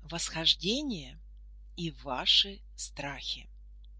Восхождение и ваши страхи.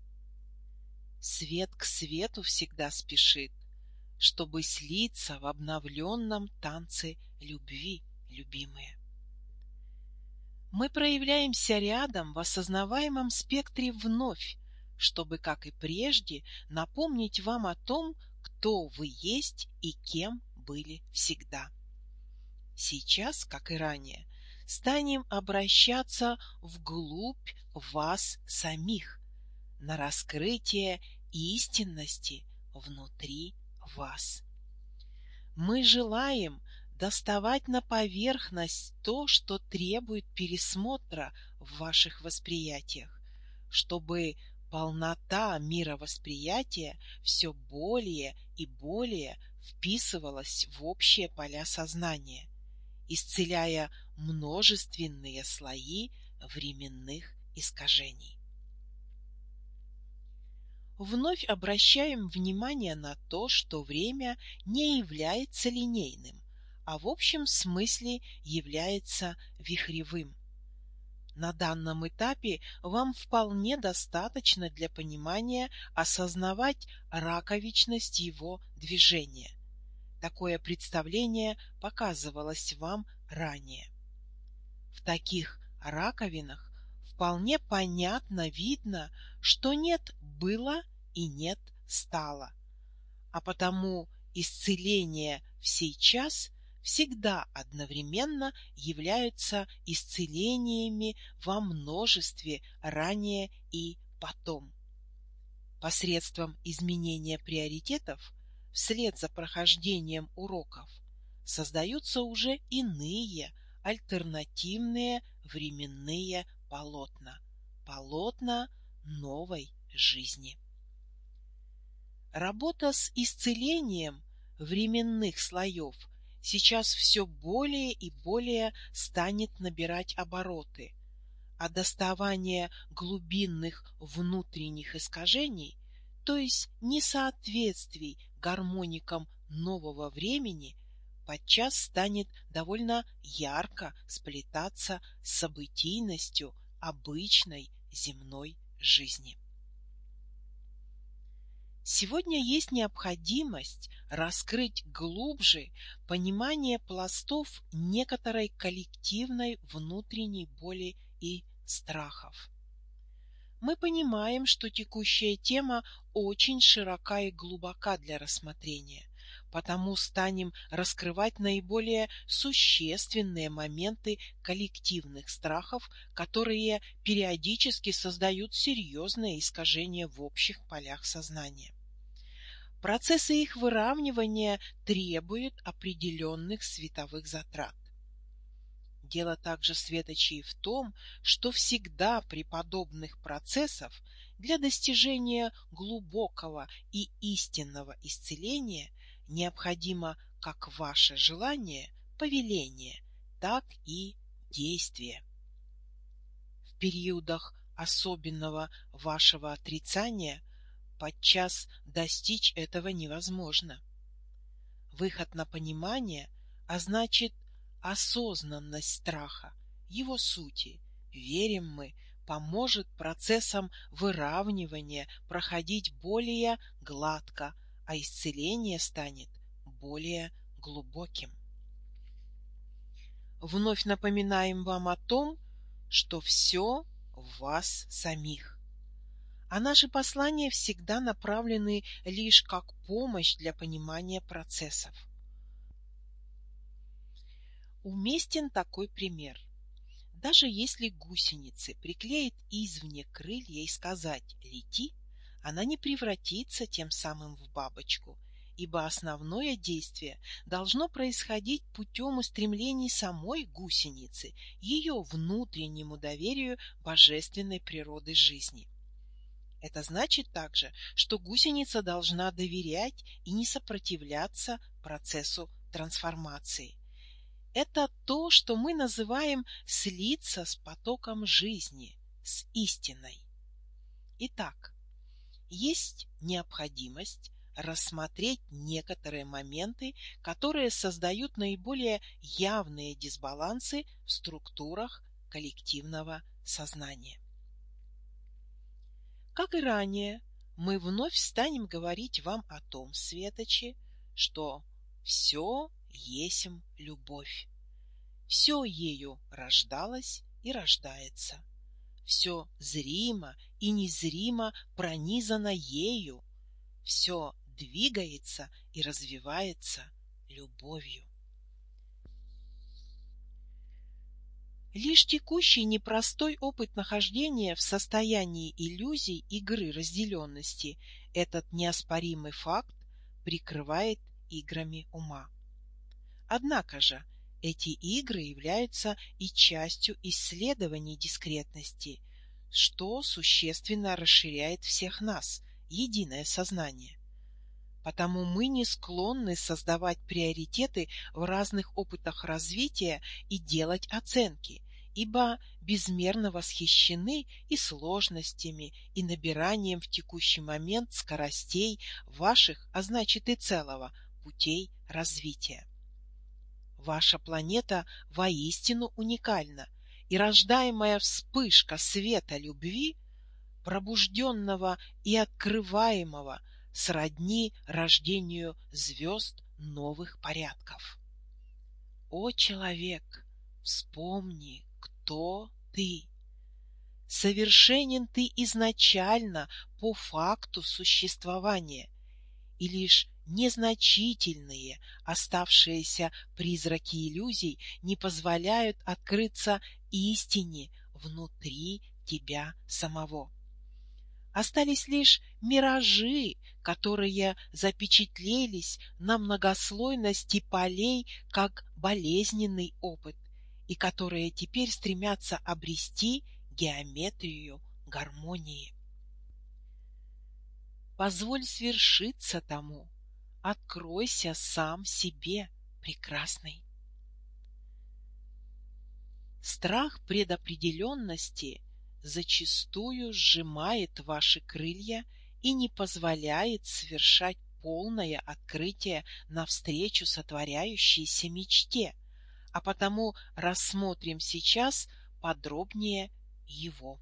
Свет к свету всегда спешит, чтобы слиться в обновленном танце любви, любимые. Мы проявляемся рядом в осознаваемом спектре вновь, чтобы, как и прежде, напомнить вам о том, кто вы есть и кем были всегда. Сейчас, как и ранее, станем обращаться вглубь вас самих, на раскрытие истинности внутри вас. Мы желаем доставать на поверхность то, что требует пересмотра в ваших восприятиях, чтобы полнота мировосприятия все более и более вписывалась в общие поля сознания, исцеляя множественные слои временных искажений. Вновь обращаем внимание на то, что время не является линейным, а в общем смысле является вихревым. На данном этапе вам вполне достаточно для понимания осознавать раковичность его движения. Такое представление показывалось вам ранее. В таких раковинах вполне понятно видно, что нет было и нет стало, а потому исцеление в сейчас всегда одновременно являются исцелениями во множестве ранее и потом. Посредством изменения приоритетов вслед за прохождением уроков создаются уже иные альтернативные временные полотна, полотна новой жизни. Работа с исцелением временных слоев сейчас все более и более станет набирать обороты, а доставание глубинных внутренних искажений, то есть несоответствий гармоникам нового времени, подчас станет довольно ярко сплетаться с событийностью обычной земной жизни. Сегодня есть необходимость раскрыть глубже понимание пластов некоторой коллективной внутренней боли и страхов. Мы понимаем, что текущая тема очень широка и глубока для рассмотрения, потому станем раскрывать наиболее существенные моменты коллективных страхов, которые периодически создают серьезные искажения в общих полях сознания. Процессы их выравнивания требуют определенных световых затрат. Дело также, светочей, в том, что всегда при подобных процессах для достижения глубокого и истинного исцеления необходимо как ваше желание, повеление, так и действие. В периодах особенного вашего отрицания подчас достичь этого невозможно. Выход на понимание, а значит осознанность страха, его сути, верим мы, поможет процессам выравнивания проходить более гладко, а исцеление станет более глубоким. Вновь напоминаем вам о том, что все в вас самих, а наши послания всегда направлены лишь как помощь для понимания процессов. Уместен такой пример. Даже если гусенице приклеить извне крылья и сказать «лети», она не превратится тем самым в бабочку, ибо основное действие должно происходить путем устремлений самой гусеницы, ее внутреннему доверию божественной природы жизни. Это значит также, что гусеница должна доверять и не сопротивляться процессу трансформации. Это то, что мы называем слиться с потоком жизни, с истиной. Итак, есть необходимость рассмотреть некоторые моменты, которые создают наиболее явные дисбалансы в структурах коллективного сознания. Как и ранее, мы вновь станем говорить вам о том, светочи, что все есмь любовь, все ею рождалось и рождается, все зримо и незримо пронизано ею, все двигается и развивается любовью. Лишь текущий непростой опыт нахождения в состоянии иллюзий игры разделенности этот неоспоримый факт прикрывает играми ума. Однако же эти игры являются и частью исследований дискретности, что существенно расширяет всех нас, единое сознание. Потому мы не склонны создавать приоритеты в разных опытах развития и делать оценки, ибо безмерно восхищены и сложностями, и набиранием в текущий момент скоростей ваших, а значит и целого, путей развития. Ваша планета воистину уникальна, и рождаемая вспышка света любви, пробужденного и открываемого, сродни рождению звезд новых порядков. О, человек, вспомни, кто ты. Совершенен ты изначально по факту существования, и лишь незначительные оставшиеся призраки иллюзий не позволяют открыться истине внутри тебя самого. Остались лишь миражи, которые запечатлелись на многослойности полей как болезненный опыт, и которые теперь стремятся обрести геометрию гармонии. Позволь свершиться тому, откройся сам себе, прекрасный. Страх предопределенности зачастую сжимает ваши крылья и не позволяет совершать полное открытие навстречу сотворяющейся мечте, а потому рассмотрим сейчас подробнее его.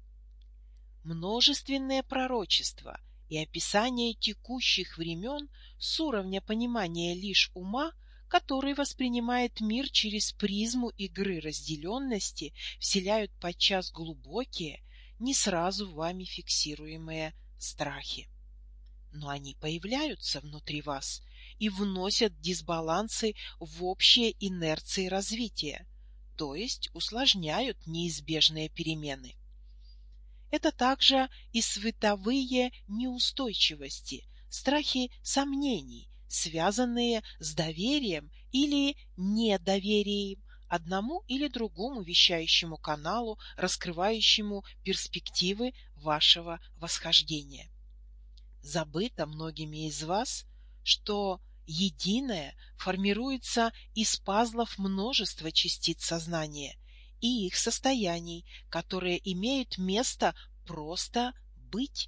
Множественные пророчества и описание текущих времен с уровня понимания лишь ума, который воспринимает мир через призму игры разделенности, вселяют подчас глубокие, не сразу вами фиксируемые страхи. Но они появляются внутри вас и вносят дисбалансы в общие инерции развития, то есть усложняют неизбежные перемены. Это также и световые неустойчивости, страхи сомнений, связанные с доверием или недоверием одному или другому вещающему каналу, раскрывающему перспективы вашего восхождения. Забыто многими из вас, что единое формируется из пазлов множества частиц сознания и их состояний, которые имеют место просто быть.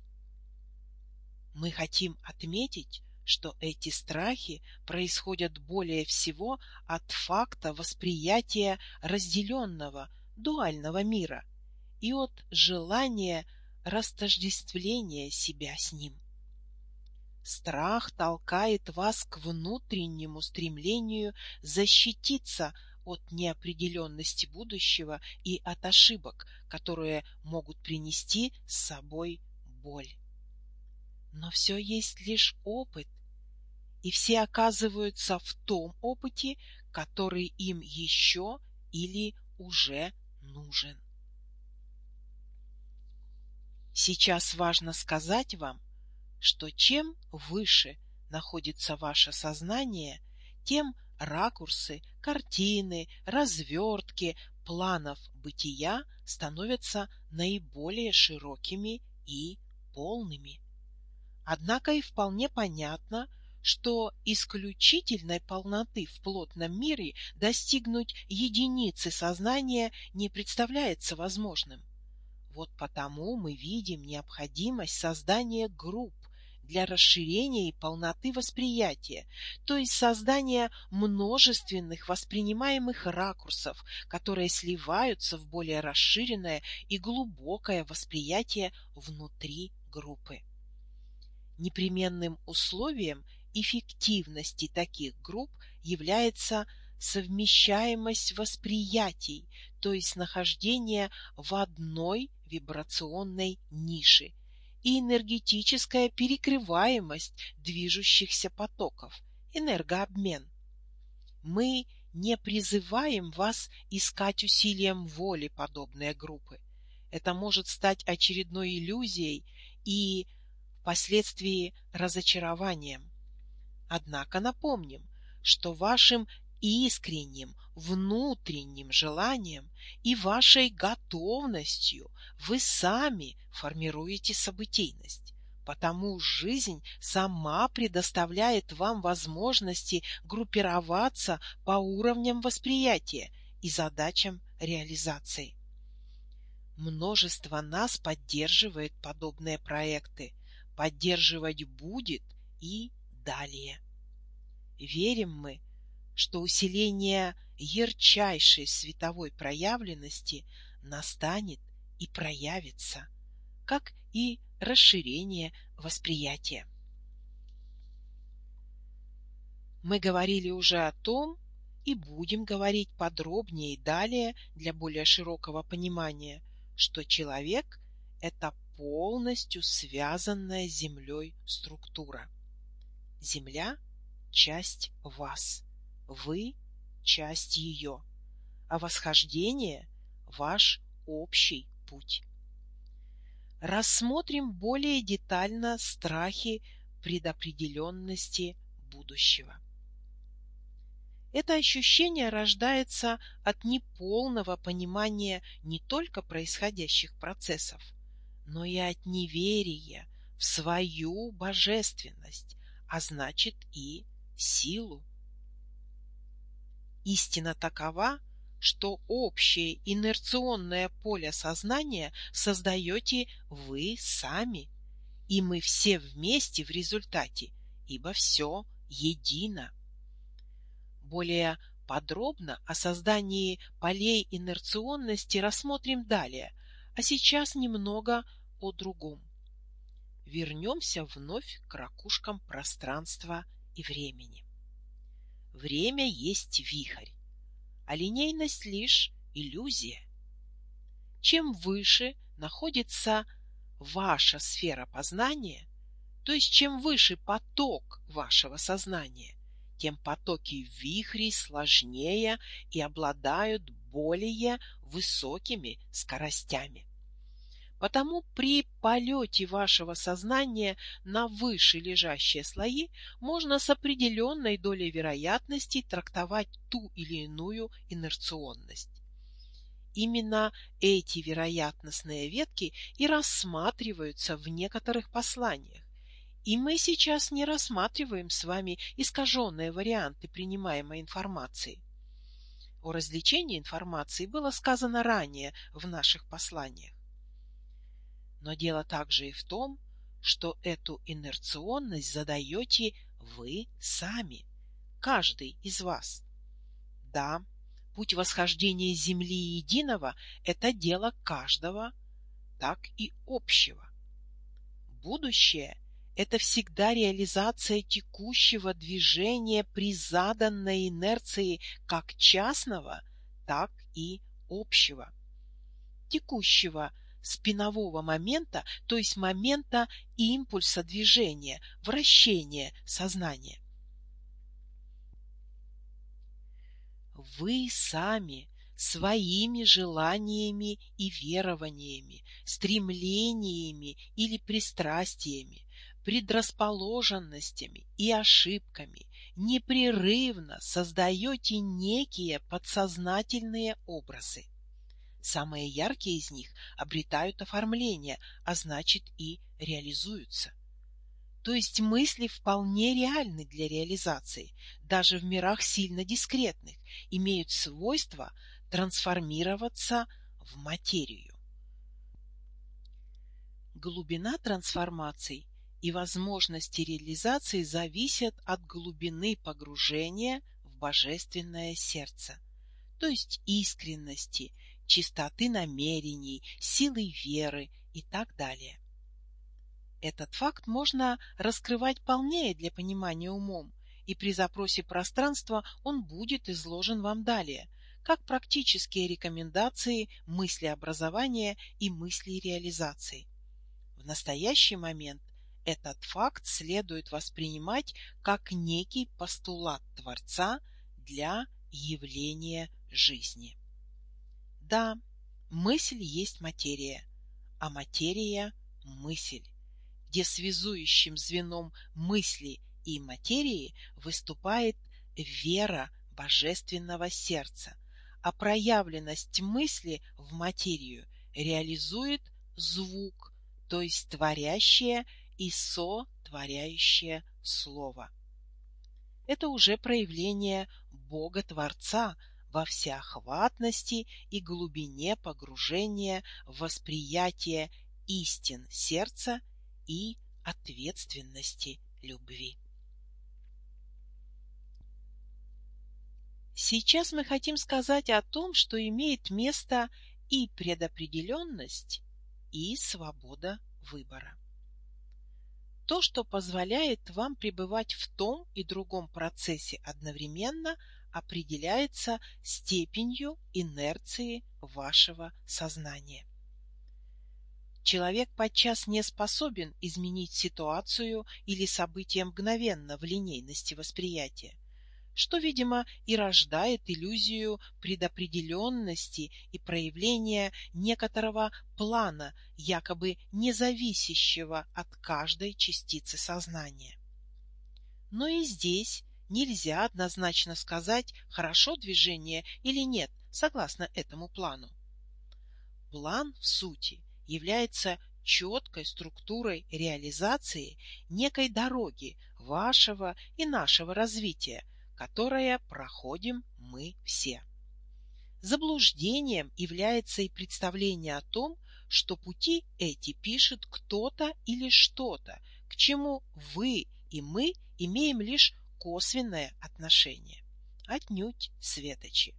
Мы хотим отметить, что эти страхи происходят более всего от факта восприятия разделенного, дуального мира и от желания растождествления себя с ним. Страх толкает вас к внутреннему стремлению защититься от неопределенности будущего и от ошибок, которые могут принести с собой боль. Но все есть лишь опыт, и все оказываются в том опыте, который им еще или уже нужен. Сейчас важно сказать вам, что чем выше находится ваше сознание, тем ракурсы, картины, развертки планов бытия становятся наиболее широкими и полными. Однако и вполне понятно, что исключительной полноты в плотном мире достигнуть единицы сознания не представляется возможным. Вот потому мы видим необходимость создания групп, для расширения и полноты восприятия, то есть создания множественных воспринимаемых ракурсов, которые сливаются в более расширенное и глубокое восприятие внутри группы. Непременным условием эффективности таких групп является совмещаемость восприятий, то есть нахождение в одной вибрационной нише, и энергетическая перекрываемость движущихся потоков, энергообмен. Мы не призываем вас искать усилием воли подобные группы. Это может стать очередной иллюзией и впоследствии разочарованием. Однако напомним, что вашим искренним внутренним желанием и вашей готовностью вы сами формируете событийность, потому жизнь сама предоставляет вам возможности группироваться по уровням восприятия и задачам реализации. Множество нас поддерживает подобные проекты, поддерживать будет и далее. Верим мы, что усиление ярчайшей световой проявленности настанет и проявится, как и расширение восприятия. Мы говорили уже о том, и будем говорить подробнее и далее для более широкого понимания, что человек – это полностью связанная с Землей структура. Земля – часть вас, вы – часть ее, а восхождение – ваш общий путь. Рассмотрим более детально страхи предопределенности будущего. Это ощущение рождается от неполного понимания не только происходящих процессов, но и от неверия в свою божественность, а значит и силу. Истина такова, что общее инерционное поле сознания создаете вы сами, и мы все вместе в результате, ибо все едино. Более подробно о создании полей инерционности рассмотрим далее, а сейчас немного о другом. Вернемся вновь к ракушкам пространства и времени. Время есть вихрь, а линейность лишь иллюзия. Чем выше находится ваша сфера познания, то есть чем выше поток вашего сознания, тем потоки вихрей сложнее и обладают более высокими скоростями. Потому при полете вашего сознания на выше лежащие слои можно с определенной долей вероятности трактовать ту или иную инерционность. Именно эти вероятностные ветки и рассматриваются в некоторых посланиях. И мы сейчас не рассматриваем с вами искаженные варианты принимаемой информации. О развлечении информации было сказано ранее в наших посланиях. Но дело также и в том, что эту инерционность задаете вы сами, каждый из вас. Да, путь восхождения Земли единого – это дело каждого, так и общего. Будущее – это всегда реализация текущего движения при заданной инерции как частного, так и общего. Текущего спинового момента, то есть момента импульса движения, вращения сознания. Вы сами своими желаниями и верованиями, стремлениями или пристрастиями, предрасположенностями и ошибками непрерывно создаете некие подсознательные образы. Самые яркие из них обретают оформление, а значит и реализуются. То есть мысли вполне реальны для реализации, даже в мирах сильно дискретных, имеют свойство трансформироваться в материю. Глубина трансформаций и возможности реализации зависят от глубины погружения в божественное сердце, то есть искренности, чистоты намерений, силы веры и так далее. Этот факт можно раскрывать полнее для понимания умом, и при запросе пространства он будет изложен вам далее, как практические рекомендации мыслеобразования и мыслереализации. В настоящий момент этот факт следует воспринимать как некий постулат Творца для явления жизни. Да, мысль есть материя, а материя – мысль, где связующим звеном мысли и материи выступает вера божественного сердца, а проявленность мысли в материю реализует звук, то есть творящее и сотворяющее слово. Это уже проявление Бога-Творца во всеохватности и глубине погружения в восприятие истин сердца и ответственности любви. Сейчас мы хотим сказать о том, что имеет место и предопределенность, и свобода выбора. То, что позволяет вам пребывать в том и другом процессе одновременно, определяется степенью инерции вашего сознания. Человек подчас не способен изменить ситуацию или события мгновенно в линейности восприятия, что, видимо, и рождает иллюзию предопределенности и проявления некоторого плана, якобы независящего от каждой частицы сознания. Но и здесь нельзя однозначно сказать, хорошо движение или нет, согласно этому плану. План, в сути, является четкой структурой реализации некой дороги вашего и нашего развития, которое проходим мы все. Заблуждением является и представление о том, что пути эти пишет кто-то или что-то, к чему вы и мы имеем лишь косвенное отношение. Отнюдь, светочи.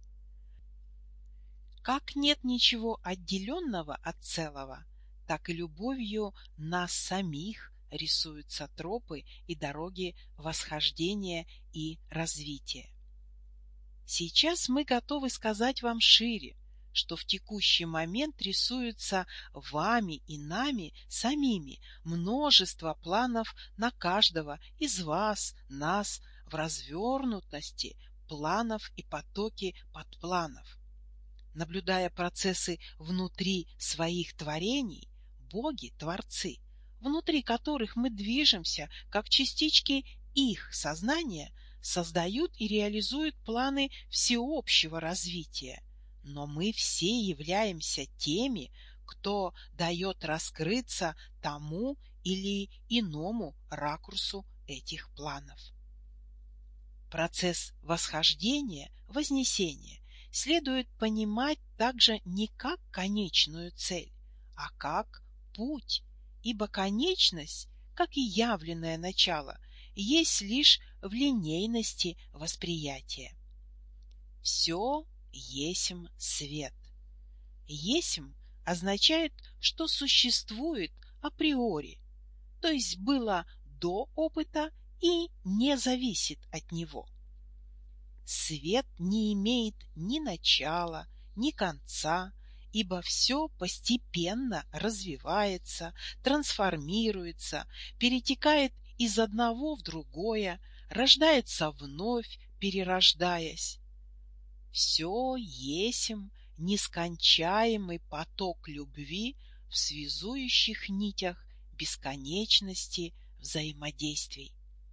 Как нет ничего отделенного от целого, так и любовью нас самих рисуются тропы и дороги восхождения и развития. Сейчас мы готовы сказать вам шире, что в текущий момент рисуются вами и нами самими множество планов на каждого из вас, нас, в развернутости планов и потоки подпланов. Наблюдая процессы внутри своих творений, боги, творцы, внутри которых мы движемся, как частички их сознания, создают и реализуют планы всеобщего развития. Но мы все являемся теми, кто дает раскрыться тому или иному ракурсу этих планов. Процесс восхождения, вознесения следует понимать также не как конечную цель, а как путь, ибо конечность, как и явленное начало, есть лишь в линейности восприятия. Все есмь свет. Есмь означает, что существует априори, то есть было до опыта и не зависит от него. Свет не имеет ни начала, ни конца, ибо все постепенно развивается, трансформируется, перетекает из одного в другое, рождается вновь, перерождаясь. Все есмь нескончаемый поток любви в связующих нитях бесконечности взаимодействий.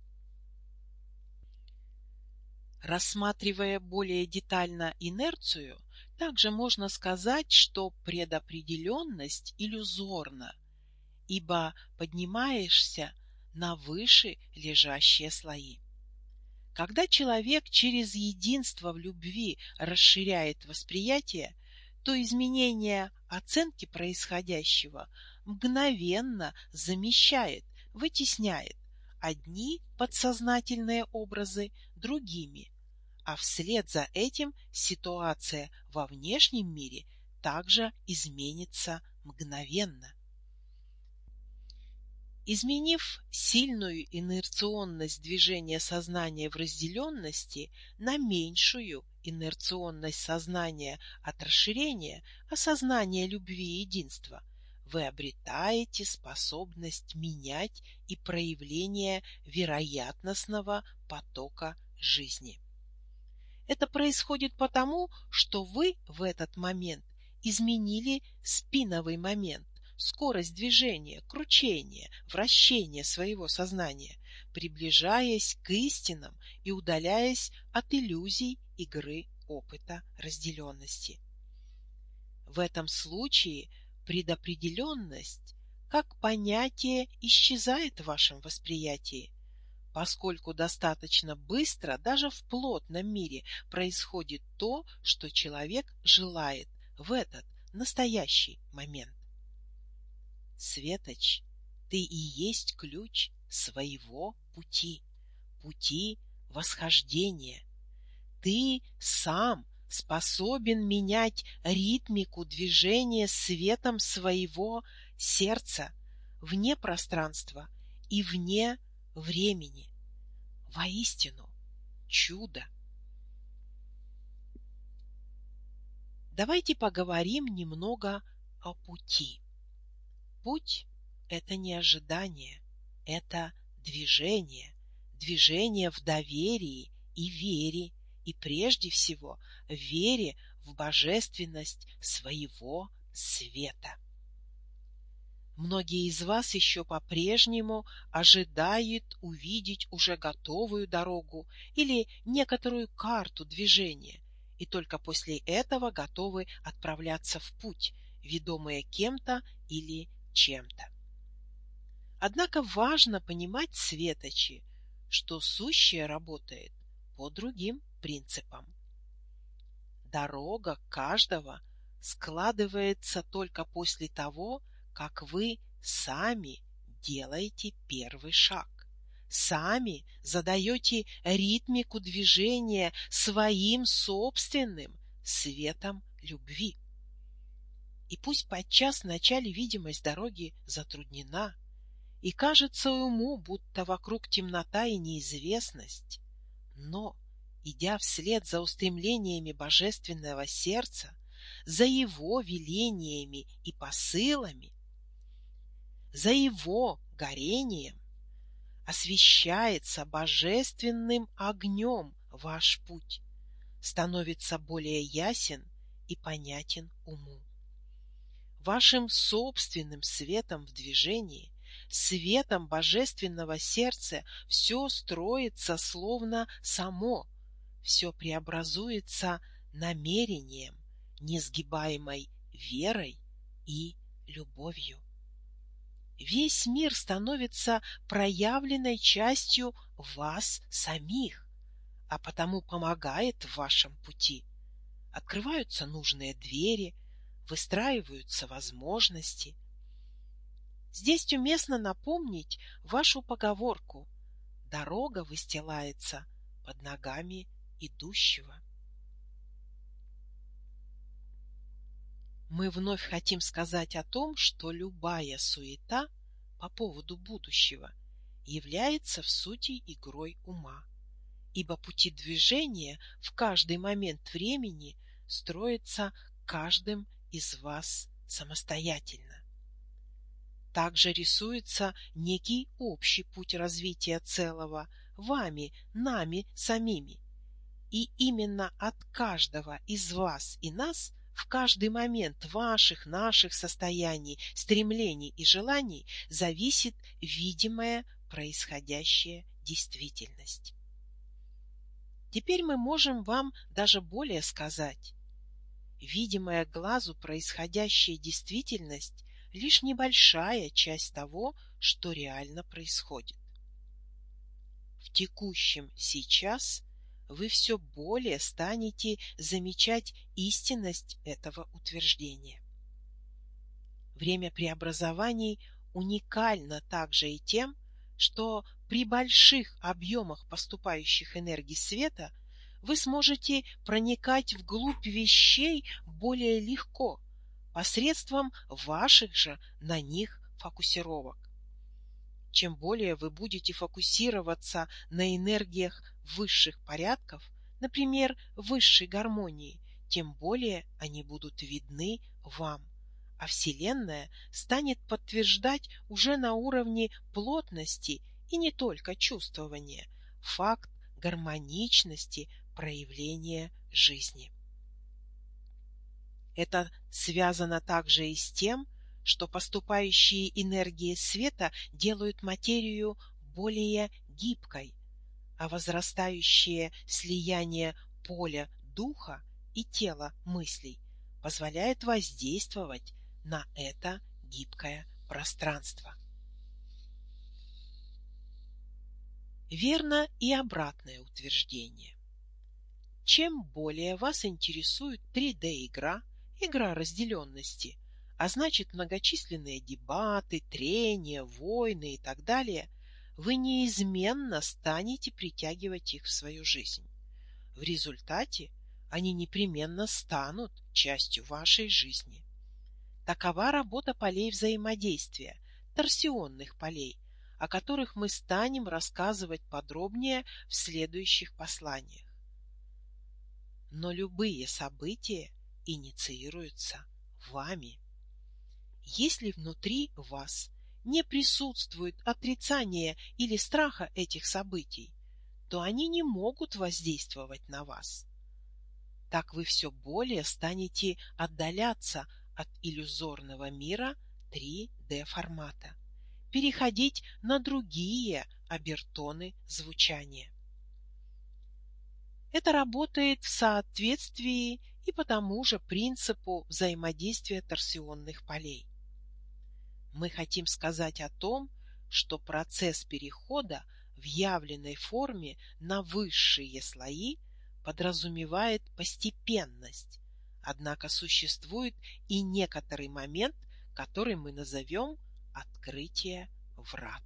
Рассматривая более детально инерцию, также можно сказать, что предопределенность иллюзорна, ибо поднимаешься на выше лежащие слои. Когда человек через единство в любви расширяет восприятие, то изменение оценки происходящего мгновенно замещает вытесняет одни подсознательные образы другими, а вслед за этим ситуация во внешнем мире также изменится мгновенно. Изменив сильную инерционность движения сознания в разделенности на меньшую инерционность сознания от расширения осознания любви и единства, вы обретаете способность менять и проявление вероятностного потока жизни. Это происходит потому, что вы в этот момент изменили спиновый момент, скорость движения, кручения, вращения своего сознания, приближаясь к истинам и удаляясь от иллюзий игры опыта разделенности. В этом случае предопределенность как понятие исчезает в вашем восприятии, поскольку достаточно быстро даже в плотном мире происходит то, что человек желает в этот настоящий момент. Светоч, ты и есть ключ своего пути, пути восхождения. Ты сам способен менять ритмику движения светом своего сердца вне пространства и вне времени. Воистину, чудо! Давайте поговорим немного о пути. Путь – это не ожидание, это движение, движение в доверии и вере, и прежде всего в вере в божественность своего света. Многие из вас еще по-прежнему ожидают увидеть уже готовую дорогу или некоторую карту движения, и только после этого готовы отправляться в путь, ведомые кем-то или чем-то. Однако важно понимать, светочи, что сущее работает по другим принципам. Дорога каждого складывается только после того, как вы сами делаете первый шаг, сами задаете ритмику движения своим собственным светом любви. И пусть подчас в начале видимость дороги затруднена, и кажется уму, будто вокруг темнота и неизвестность, но, идя вслед за устремлениями божественного сердца, за его велениями и посылами, за его горением, освещается божественным огнем ваш путь, становится более ясен и понятен уму. Вашим собственным светом в движении, светом божественного сердца все строится словно само, все преобразуется намерением, несгибаемой верой и любовью. Весь мир становится проявленной частью вас самих, а потому помогает в вашем пути. Открываются нужные двери, выстраиваются возможности. Здесь уместно напомнить вашу поговорку: «Дорога выстилается под ногами идущего». Мы вновь хотим сказать о том, что любая суета по поводу будущего является в сути игрой ума, ибо пути движения в каждый момент времени строятся каждым из вас самостоятельно. Также рисуется некий общий путь развития целого вами, нами самими. И именно от каждого из вас и нас в каждый момент ваших, наших состояний, стремлений и желаний зависит видимая происходящая действительность. Теперь мы можем вам даже более сказать. Видимая глазу происходящая действительность – лишь небольшая часть того, что реально происходит. В текущем сейчас вы все более станете замечать истинность этого утверждения. Время преобразований уникально также и тем, что при больших объемах поступающих энергий света вы сможете проникать вглубь вещей более легко, посредством ваших же на них фокусировок. Чем более вы будете фокусироваться на энергиях высших порядков, например, высшей гармонии, тем более они будут видны вам, а Вселенная станет подтверждать уже на уровне плотности и не только чувствования факт гармоничности проявления жизни. Это связано также и с тем, что поступающие энергии света делают материю более гибкой, а возрастающее слияние поля духа и тела мыслей позволяет воздействовать на это гибкое пространство. Верно и обратное утверждение. Чем более вас интересует 3D-игра, игра разделенности, а значит многочисленные дебаты, трения, войны и так далее, вы неизменно станете притягивать их в свою жизнь. В результате они непременно станут частью вашей жизни. Такова работа полей взаимодействия, торсионных полей, о которых мы станем рассказывать подробнее в следующих посланиях. Но любые события инициируются вами. Если внутри вас не присутствует отрицания или страха этих событий, то они не могут воздействовать на вас. Так вы все более станете отдаляться от иллюзорного мира 3D-формата, переходить на другие обертоны звучания. Это работает в соответствии и по тому же принципу взаимодействия торсионных полей. Мы хотим сказать о том, что процесс перехода в явленной форме на высшие слои подразумевает постепенность, однако существует и некоторый момент, который мы назовем открытие врат.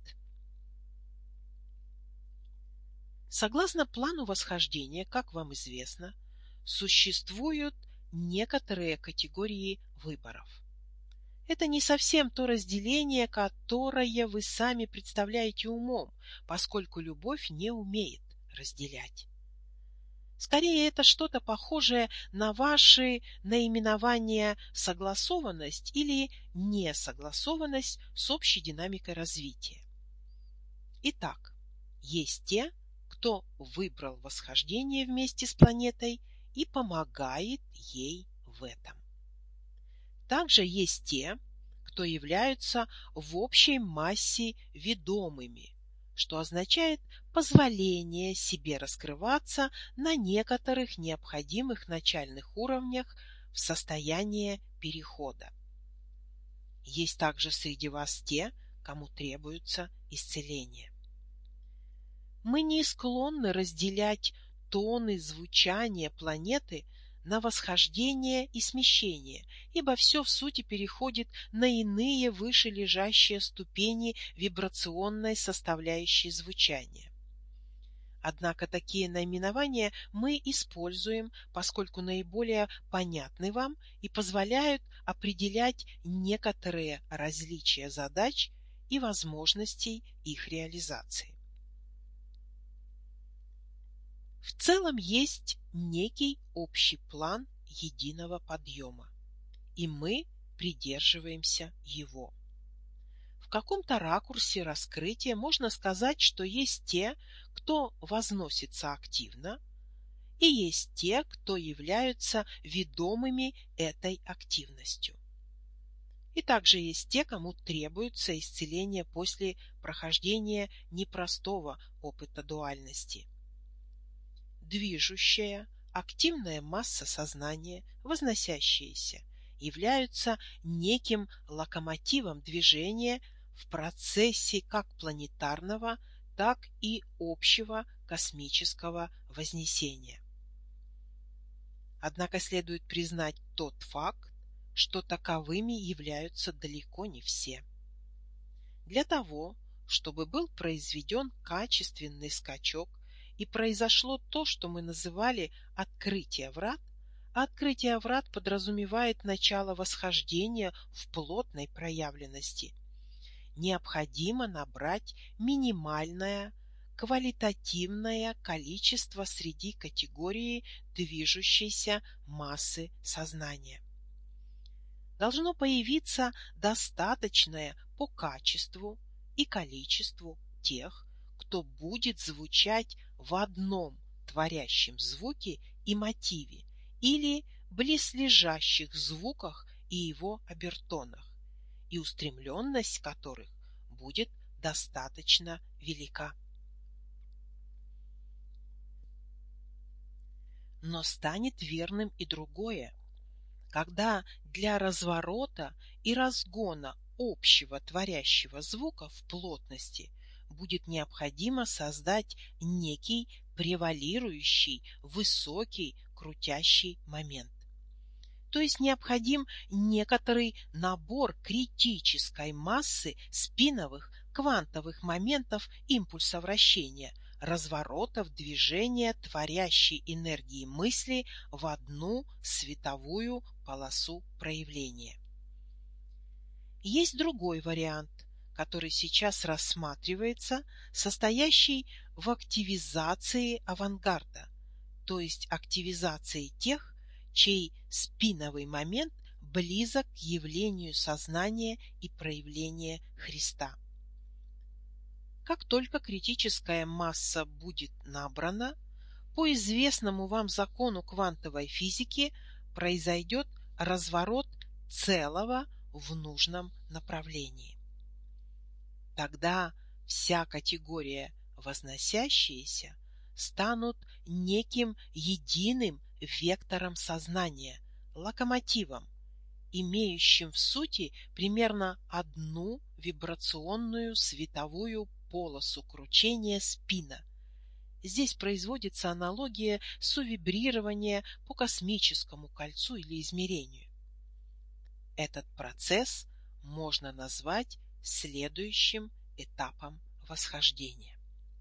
Согласно плану восхождения, как вам известно, существуют некоторые категории выборов. Это не совсем то разделение, которое вы сами представляете умом, поскольку любовь не умеет разделять. Скорее, это что-то похожее на ваши наименования согласованность или несогласованность с общей динамикой развития. Итак, есть те, кто выбрал восхождение вместе с планетой и помогает ей в этом. Также есть те, кто являются в общей массе ведомыми, что означает позволение себе раскрываться на некоторых необходимых начальных уровнях в состояние перехода. Есть также среди вас те, кому требуется исцеление. Мы не склонны разделять тоны звучания планеты на восхождение и смещение, ибо все в сути переходит на иные выше лежащие ступени вибрационной составляющей звучания. Однако такие наименования мы используем, поскольку наиболее понятны вам и позволяют определять некоторые различия задач и возможностей их реализации. В целом есть некий общий план единого подъема, и мы придерживаемся его. В каком-то ракурсе раскрытия можно сказать, что есть те, кто возносится активно, и есть те, кто являются ведомыми этой активностью. И также есть те, кому требуется исцеление после прохождения непростого опыта дуальности. Движущая, активная масса сознания, возносящаяся, являются неким локомотивом движения в процессе как планетарного, так и общего космического вознесения. Однако следует признать тот факт, что таковыми являются далеко не все. Для того, чтобы был произведен качественный скачок и произошло то, что мы называли открытие врат, а открытие врат подразумевает начало восхождения в плотной проявленности, необходимо набрать минимальное квалитативное количество среди категории движущейся массы сознания. Должно появиться достаточное по качеству и количеству тех, кто будет звучать в одном творящем звуке и мотиве или близлежащих звуках и его обертонах, и устремленность которых будет достаточно велика. Но станет верным и другое. Когда для разворота и разгона общего творящего звука в плотности будет необходимо создать некий превалирующий, высокий, крутящий момент. То есть необходим некоторый набор критической массы спиновых квантовых моментов импульса вращения, разворотов движения творящей энергии мысли в одну световую полосу проявления. Есть другой вариант, который сейчас рассматривается, состоящий в активизации авангарда, то есть активизации тех, чей спиновый момент близок к явлению сознания и проявления Христа. Как только критическая масса будет набрана, по известному вам закону квантовой физики произойдет разворот целого в нужном направлении. Тогда вся категория возносящиеся станут неким единым вектором сознания, локомотивом, имеющим в сути примерно одну вибрационную световую полосу кручения спина. Здесь производится аналогия сувибрирования по космическому кольцу или измерению. Этот процесс можно назвать следующим этапом восхождения.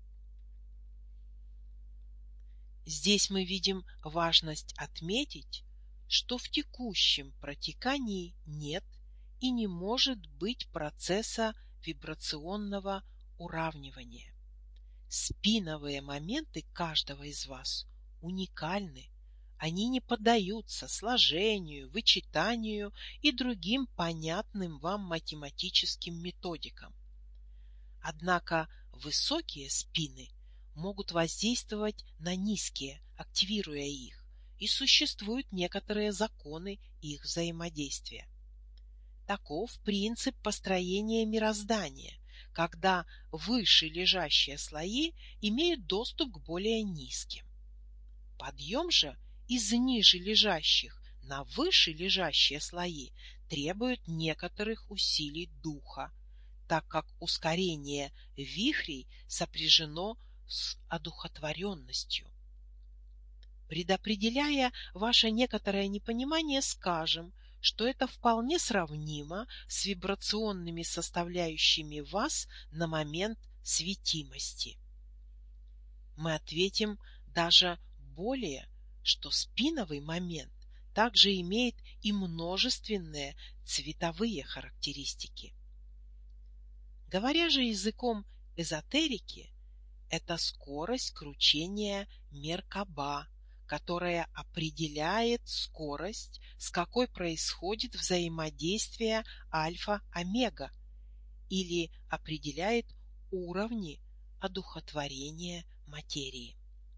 Здесь мы видим важность отметить, что в текущем протекании нет и не может быть процесса вибрационного уравнивания. Спиновые моменты каждого из вас уникальны. Они не поддаются сложению, вычитанию и другим понятным вам математическим методикам. Однако высокие спины могут воздействовать на низкие, активируя их, и существуют некоторые законы их взаимодействия. Таков принцип построения мироздания, когда выше лежащие слои имеют доступ к более низким. Подъем же из ниже лежащих на выше лежащие слои требует некоторых усилий духа, так как ускорение вихрей сопряжено с одухотворенностью. Предопределяя ваше некоторое непонимание, скажем, что это вполне сравнимо с вибрационными составляющими вас на момент светимости. Мы ответим даже более, что спиновый момент также имеет и множественные цветовые характеристики. Говоря же языком эзотерики, это скорость кручения Меркаба, которая определяет скорость, с какой происходит взаимодействие альфа-омега, или определяет уровни одухотворения материи.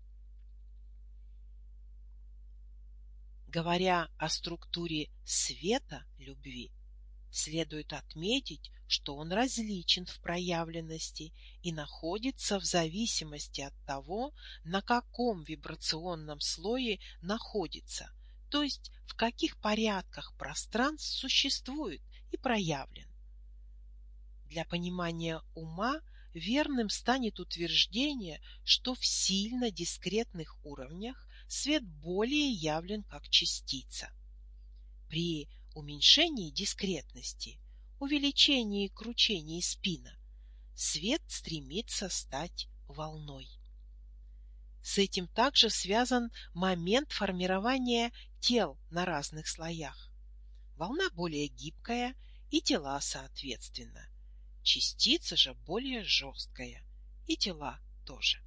Говоря о структуре света любви, следует отметить, что он различен в проявленности и находится в зависимости от того, на каком вибрационном слое находится, то есть в каких порядках пространств существует и проявлен. Для понимания ума верным станет утверждение, что в сильно дискретных уровнях свет более явлен как частица. При уменьшении дискретности, увеличении кручения спина, свет стремится стать волной. С этим также связан момент формирования тел на разных слоях. Волна более гибкая, и тела соответственно. Частица же более жесткая, и тела тоже.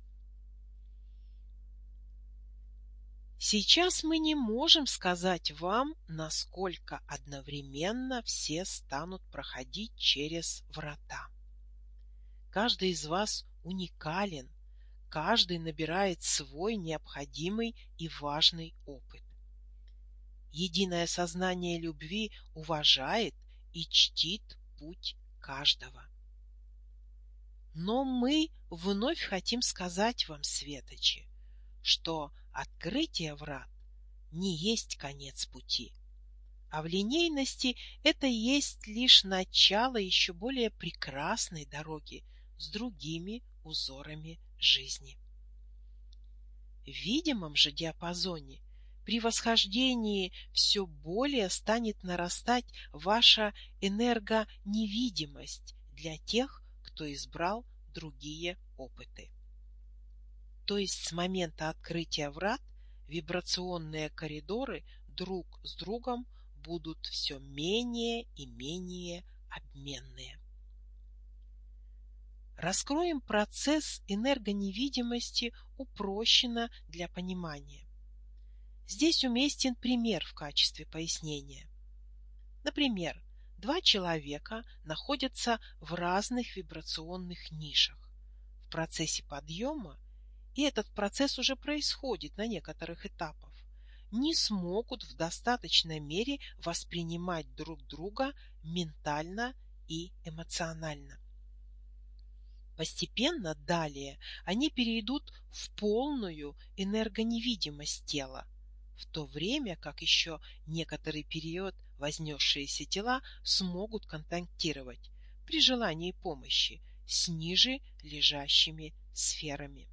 Сейчас мы не можем сказать вам, насколько одновременно все станут проходить через врата. Каждый из вас уникален, каждый набирает свой необходимый и важный опыт. Единое сознание любви уважает и чтит путь каждого. Но мы вновь хотим сказать вам, светочи, что открытие врат не есть конец пути, а в линейности это есть лишь начало еще более прекрасной дороги с другими узорами жизни. В видимом же диапазоне при восхождении все более станет нарастать ваша энергоневидимость для тех, кто избрал другие опыты. То есть с момента открытия врат вибрационные коридоры друг с другом будут все менее и менее обменные. Раскроем процесс энергоневидимости упрощенно для понимания. Здесь уместен пример в качестве пояснения. Например, два человека находятся в разных вибрационных нишах. В процессе подъема, и этот процесс уже происходит на некоторых этапах, не смогут в достаточной мере воспринимать друг друга ментально и эмоционально. Постепенно далее они перейдут в полную энергоневидимость тела, в то время как еще некоторый период вознесшиеся тела смогут контактировать при желании помощи с ниже лежащими сферами.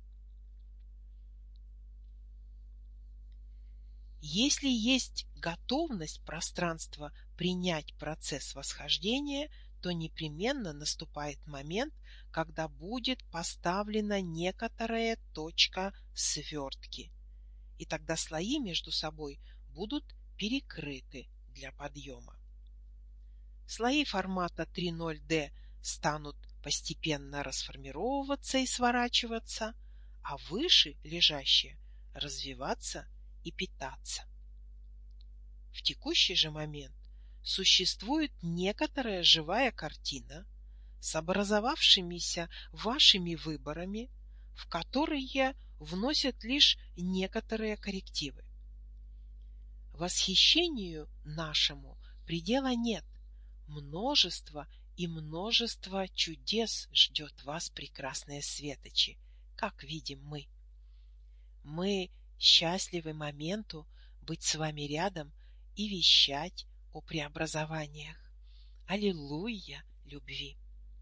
Если есть готовность пространства принять процесс восхождения, то непременно наступает момент, когда будет поставлена некоторая точка свертки, и тогда слои между собой будут перекрыты для подъема. Слои формата 3.0D станут постепенно расформировываться и сворачиваться, а выше лежащие развиваться и питаться. В текущий же момент существует некоторая живая картина с образовавшимися вашими выборами, в которые вносят лишь некоторые коррективы. Восхищению нашему предела нет. Множество и множество чудес ждет вас, прекрасные светочи, как видим мы. Мы счастливы моменту быть с вами рядом и вещать о преобразованиях. Аллилуйя любви!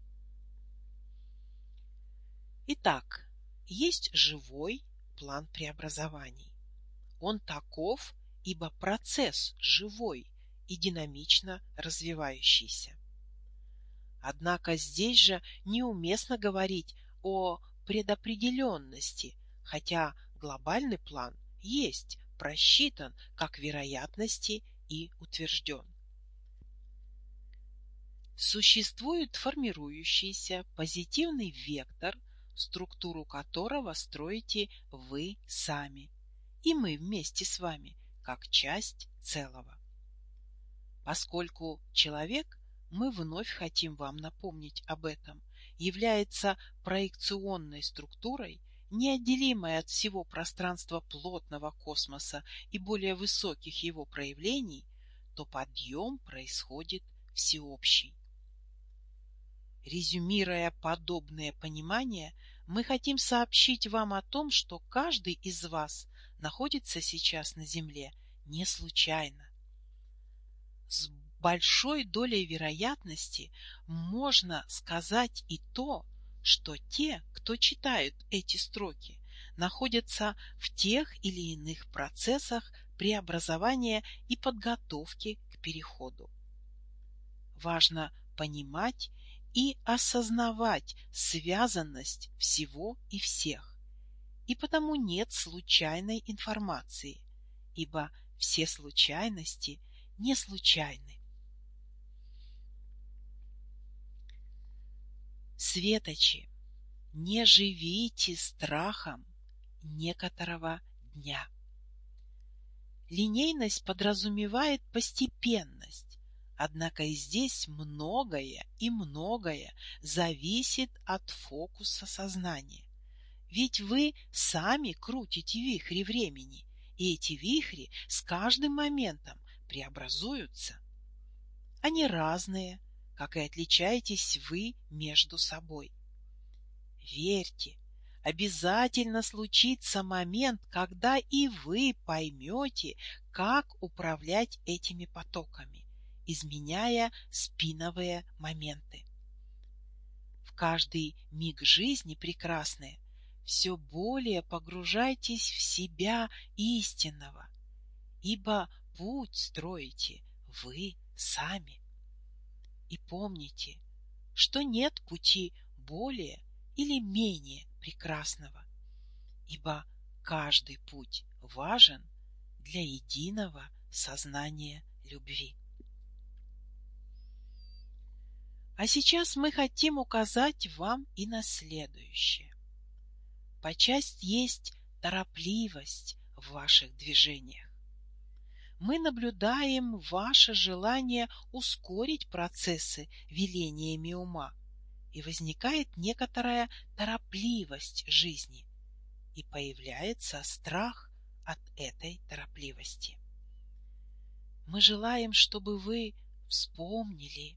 Итак, есть живой план преобразований. Он таков, ибо процесс живой и динамично развивающийся. Однако здесь же неуместно говорить о предопределенности, хотя глобальный план есть, просчитан как вероятности и утвержден. Существует формирующийся позитивный вектор, структуру которого строите вы сами, и мы вместе с вами, как часть целого. Поскольку человек, мы вновь хотим вам напомнить об этом, является проекционной структурой, неотделимой от всего пространства плотного космоса и более высоких его проявлений, то подъем происходит всеобщий. Резюмируя подобное понимание, мы хотим сообщить вам о том, что каждый из вас находится сейчас на Земле не случайно. С большой долей вероятности можно сказать и то, что те, кто читают эти строки, находятся в тех или иных процессах преобразования и подготовки к переходу. Важно понимать и осознавать связанность всего и всех. И потому нет случайной информации, ибо все случайности не случайны. Светочи, не живите страхом некоторого дня. Линейность подразумевает постепенность, однако и здесь многое и многое зависит от фокуса сознания. Ведь вы сами крутите вихри времени, и эти вихри с каждым моментом преобразуются. Они разные, как и отличаетесь вы между собой. Верьте, обязательно случится момент, когда и вы поймете, как управлять этими потоками, изменяя спиновые моменты. В каждый миг жизни прекрасной все более погружайтесь в себя истинного, ибо путь строите вы сами. И помните, что нет пути более или менее прекрасного, ибо каждый путь важен для единого сознания любви. А сейчас мы хотим указать вам и на следующее. Почасть есть торопливость в ваших движениях. Мы наблюдаем ваше желание ускорить процессы велениями ума, и возникает некоторая торопливость жизни, и появляется страх от этой торопливости. Мы желаем, чтобы вы вспомните,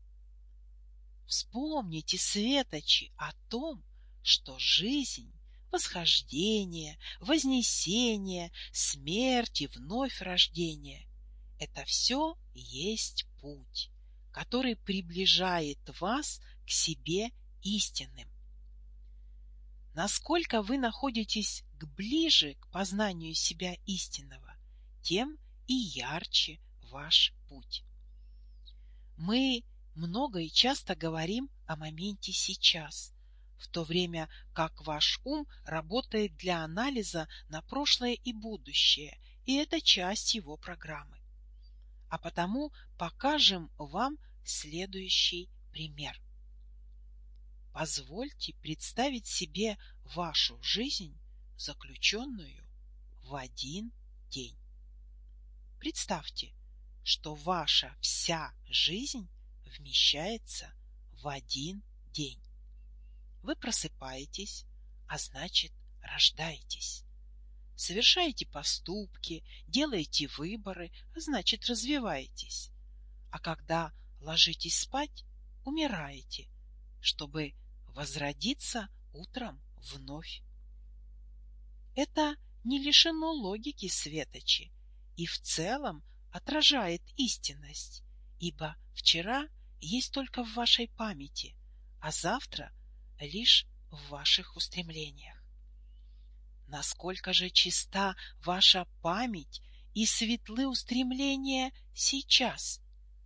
светочи, о том, что жизнь, восхождение, вознесение, смерть и вновь рождение — это все есть путь, который приближает вас к себе истинным. Насколько вы находитесь ближе к познанию себя истинного, тем и ярче ваш путь. Мы много и часто говорим о моменте сейчас, в то время как ваш ум работает для анализа на прошлое и будущее, и это часть его программы. А потому покажем вам следующий пример. Позвольте представить себе вашу жизнь, заключенную в один день. Представьте, что ваша вся жизнь вмещается в один день. Вы просыпаетесь, а значит, рождаетесь. Совершаете поступки, делаете выборы, а значит, развиваетесь. А когда ложитесь спать, умираете, чтобы возродиться утром вновь. Это не лишено логики, светочи, и в целом отражает истинность, ибо вчера есть только в вашей памяти, а завтра лишь в ваших устремлениях. Насколько же чиста ваша память и светлы устремления сейчас?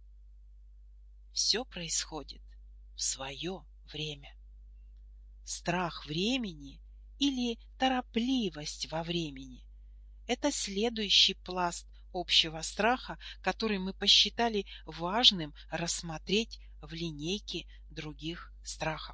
Все происходит в свое время. Страх времени или торопливость во времени — это следующий пласт общего страха, который мы посчитали важным рассмотреть в линейке других страхов.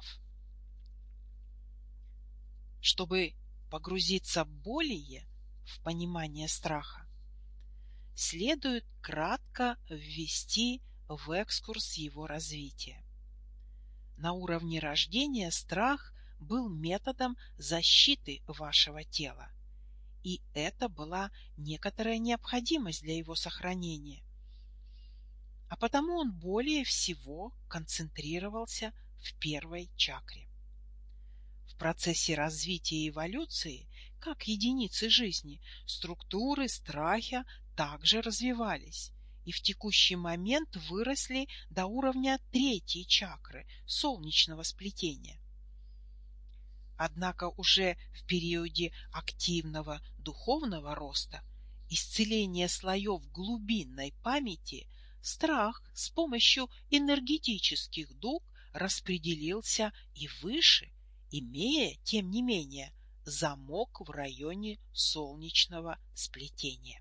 Чтобы погрузиться более в понимание страха, следует кратко ввести в экскурс его развития. На уровне рождения страх был методом защиты вашего тела, и это была некоторая необходимость для его сохранения. А потому он более всего концентрировался в первой чакре. В процессе развития и эволюции, как единицы жизни, структуры страха также развивались и в текущий момент выросли до уровня третьей чакры солнечного сплетения. Однако уже в периоде активного духовного роста, исцеления слоев глубинной памяти, страх с помощью энергетических дуг распределился и выше, имея, тем не менее, замок в районе солнечного сплетения.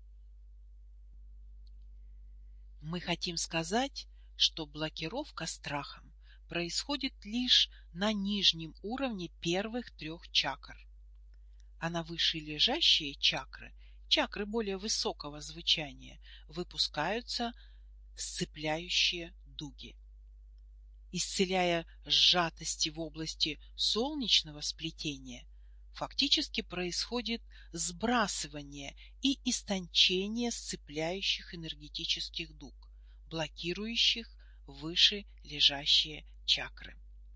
Мы хотим сказать, что блокировка страхом происходит лишь на нижнем уровне первых 3 чакр, а на выше лежащие чакры, чакры более высокого звучания, выпускаются сцепляющие дуги. Исцеляя сжатости в области солнечного сплетения, фактически происходит сбрасывание и истончение сцепляющих энергетических дуг, блокирующих выше лежащие чакры.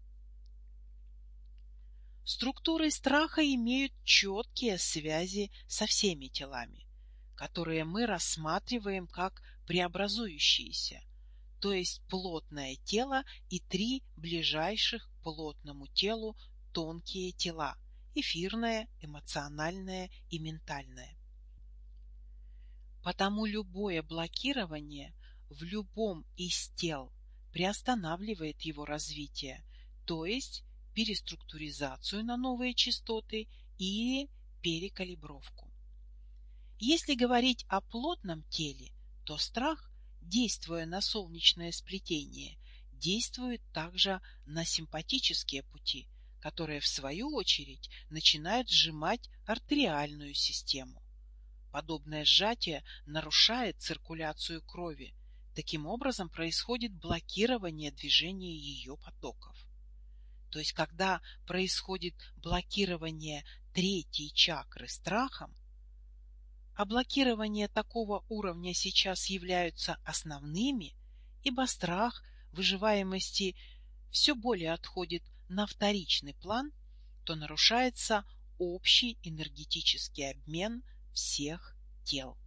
Структуры страха имеют четкие связи со всеми телами, которые мы рассматриваем как преобразующиеся, то есть плотное тело и 3 ближайших к плотному телу тонкие тела – эфирное, эмоциональное и ментальное. Потому любое блокирование в любом из тел приостанавливает его развитие, то есть переструктуризацию на новые частоты или перекалибровку. Если говорить о плотном теле, то страх, действуя на солнечное сплетение, действует также на симпатические пути, которые в свою очередь начинают сжимать артериальную систему. Подобное сжатие нарушает циркуляцию крови. Таким образом происходит блокирование движения ее потоков. То есть, когда происходит блокирование 3-й чакры страхом, а блокирование такого уровня сейчас являются основными, ибо страх выживаемости все более отходит на вторичный план, то нарушается общий энергетический обмен всех тел.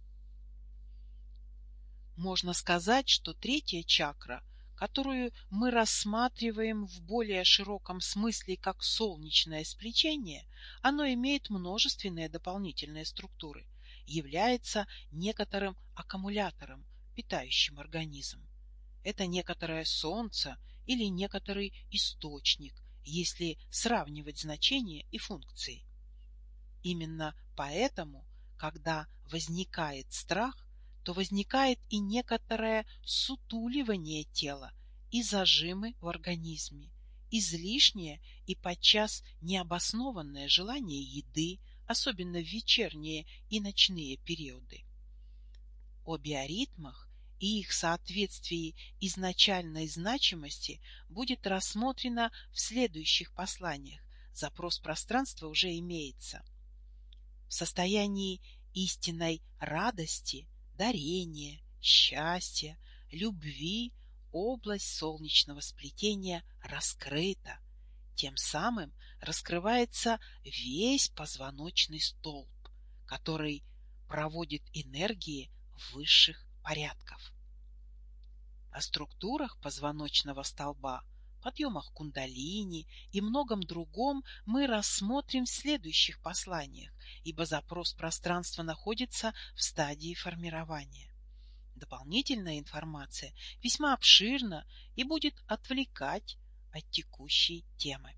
Можно сказать, что 3-я чакра, которую мы рассматриваем в более широком смысле как солнечное сплетение, оно имеет множественные дополнительные структуры, является некоторым аккумулятором, питающим организм. Это некоторое солнце или некоторый источник, если сравнивать значения и функции. Именно поэтому, когда возникает страх, то возникает и некоторое сутуливание тела и зажимы в организме, излишнее и подчас необоснованное желание еды, особенно в вечерние и ночные периоды. О биоритмах и их соответствии изначальной значимости будет рассмотрено в следующих посланиях. Запрос пространства уже имеется. В состоянии истинной радости, дарения, счастья, любви область солнечного сплетения раскрыта. Тем самым раскрывается весь позвоночный столб, который проводит энергии высших порядков. О структурах позвоночного столба, подъемах кундалини и многом другом мы рассмотрим в следующих посланиях, ибо запрос пространства находится в стадии формирования. Дополнительная информация весьма обширна и будет отвлекать от текущей темы.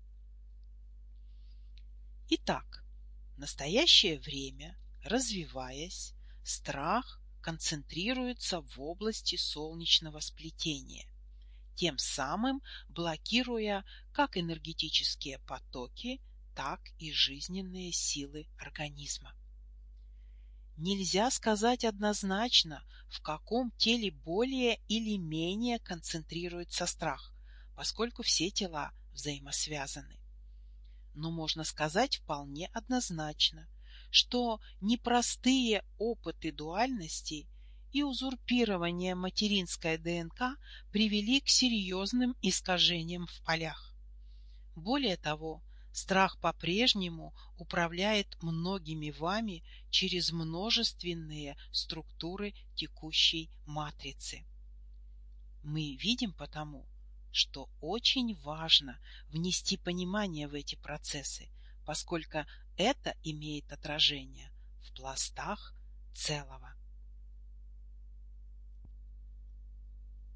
Итак, в настоящее время, развиваясь, страх концентрируется в области солнечного сплетения, тем самым блокируя как энергетические потоки, так и жизненные силы организма. Нельзя сказать однозначно, в каком теле более или менее концентрируется страх, поскольку все тела взаимосвязаны. Но можно сказать вполне однозначно, что непростые опыты дуальности и узурпирования материнской ДНК привели к серьезным искажениям в полях. Более того, страх по-прежнему управляет многими вами через множественные структуры текущей матрицы. Мы видим потому, что очень важно внести понимание в эти процессы, поскольку это имеет отражение в пластах целого.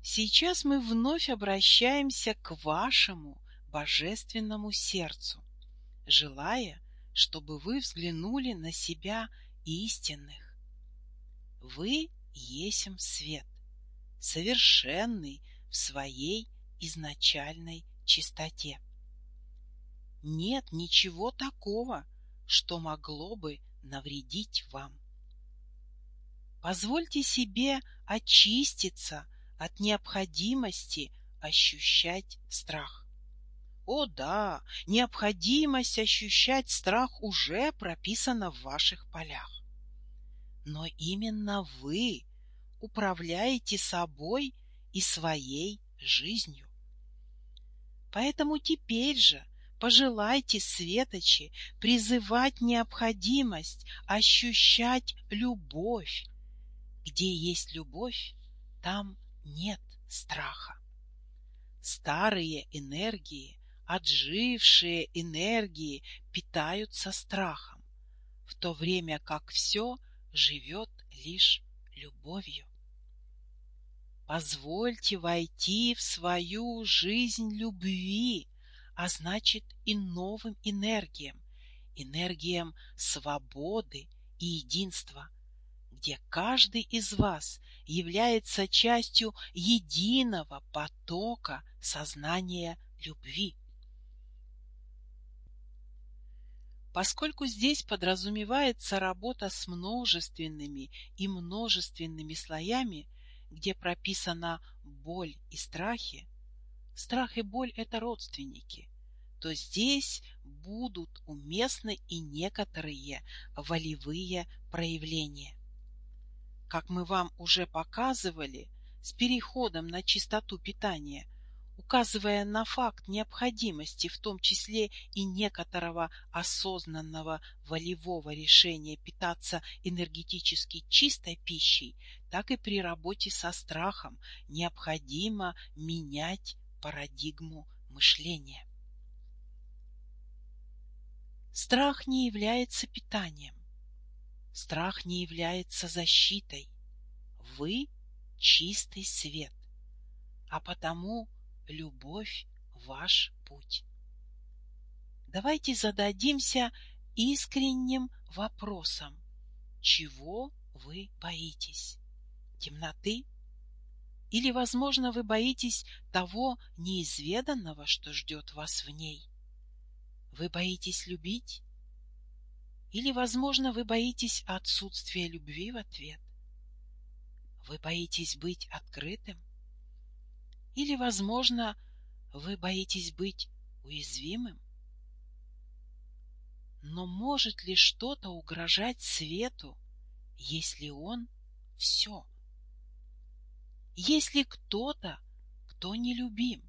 Сейчас мы вновь обращаемся к вашему божественному сердцу, желая, чтобы вы взглянули на себя истинных. Вы есмь свет, совершенный в своей изначальной чистоте. Нет ничего такого, что могло бы навредить вам. Позвольте себе очиститься от необходимости ощущать страх. О да, необходимость ощущать страх уже прописана в ваших полях. Но именно вы управляете собой и своей жизнью. Поэтому теперь же пожелайте, светочи, призывать необходимость ощущать любовь. Где есть любовь, там нет страха. Старые энергии, отжившие энергии питаются страхом, в то время как все живет лишь любовью. Позвольте войти в свою жизнь любви, а значит и новым энергиям, энергиям свободы и единства, где каждый из вас является частью единого потока сознания любви. Поскольку здесь подразумевается работа с множественными и множественными слоями, где прописана боль и страхи, страх и боль — это родственники, то здесь будут уместны и некоторые волевые проявления. Как мы вам уже показывали, с переходом на чистоту питания, указывая на факт необходимости, в том числе и некоторого осознанного волевого решения питаться энергетически чистой пищей, так и при работе со страхом необходимо менять парадигму мышления. Страх не является питанием. Страх не является защитой. Вы — чистый свет, а потому любовь — ваш путь. Давайте зададимся искренним вопросом: чего вы боитесь? Темноты? Или, возможно, вы боитесь того неизведанного, что ждет вас в ней? Вы боитесь любить? Или, возможно, вы боитесь отсутствия любви в ответ? Вы боитесь быть открытым? Или, возможно, вы боитесь быть уязвимым? Но может ли что-то угрожать свету, если он все? Есть ли кто-то, кто нелюбим?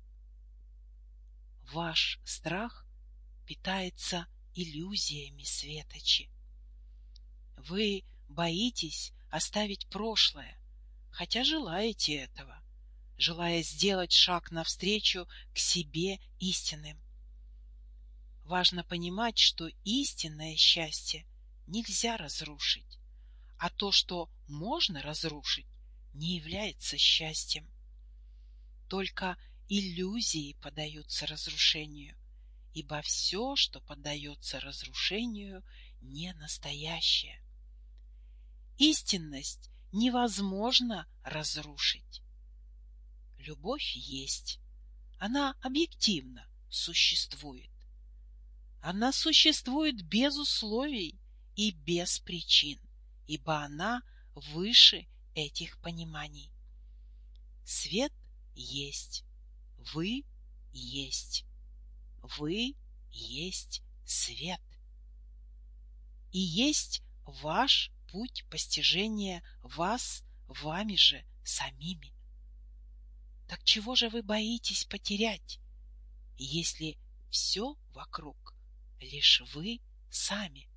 Ваш страх питается иллюзиями, светочи. Вы боитесь оставить прошлое, хотя желаете этого, желая сделать шаг навстречу к себе истинным. Важно понимать, что истинное счастье нельзя разрушить, а то, что можно разрушить, не является счастьем. Только иллюзии поддаются разрушению, ибо все, что поддается разрушению, не настоящее. Истинность невозможно разрушить. Любовь есть. Она объективно существует. Она существует без условий и без причин, ибо она выше этих пониманий. Свет есть. Вы есть. Вы есть свет. И есть ваш путь постижения вас вами же самими. Так чего же вы боитесь потерять, если все вокруг лишь вы сами?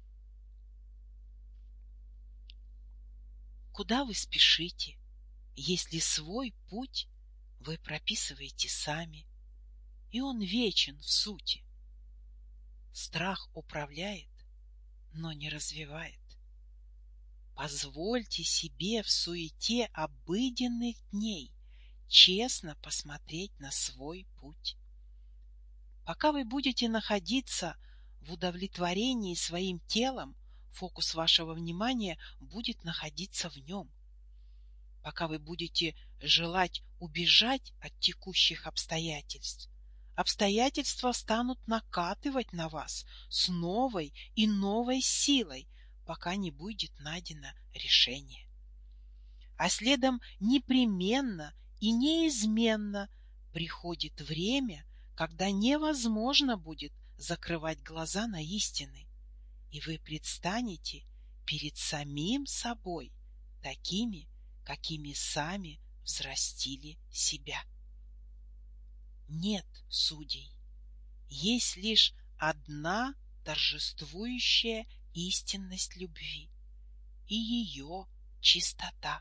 Куда вы спешите, если свой путь вы прописываете сами, и он вечен в сути? Страх управляет, но не развивает. Позвольте себе в суете обыденных дней честно посмотреть на свой путь. Пока вы будете находиться в удовлетворении своим телом, фокус вашего внимания будет находиться в нем. Пока вы будете желать убежать от текущих обстоятельств, обстоятельства станут накатывать на вас с новой и новой силой, пока не будет найдено решение. А следом непременно и неизменно приходит время, когда невозможно будет закрывать глаза на истины, и вы предстанете перед самим собой такими, какими сами взрастили себя. Нет судей, есть лишь одна торжествующая истинность любви и ее чистота.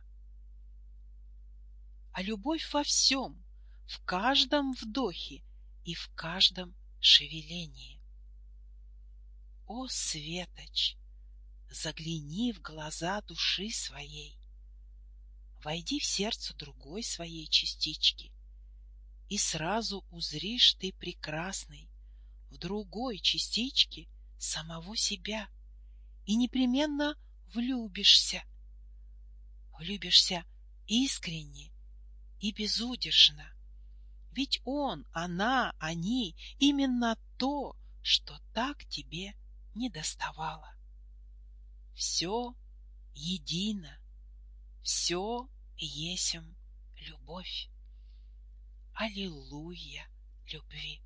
А любовь во всем, в каждом вдохе и в каждом шевелении. О, светоч, загляни в глаза души своей, войди в сердце другой своей частички, и сразу узришь ты прекрасный в другой частичке самого себя, и непременно влюбишься. Влюбишься искренне и безудержно. Ведь он, она, они — именно то, что так тебе недоставало. Все едино, все есмь любовь. Аллилуйя любви!